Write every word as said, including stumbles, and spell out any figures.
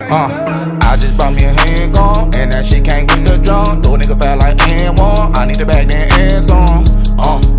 Uh, I just bought me a handgun, and that shit can't get the drum. Throw a nigga fat like N one. I need the back then and some. Uh.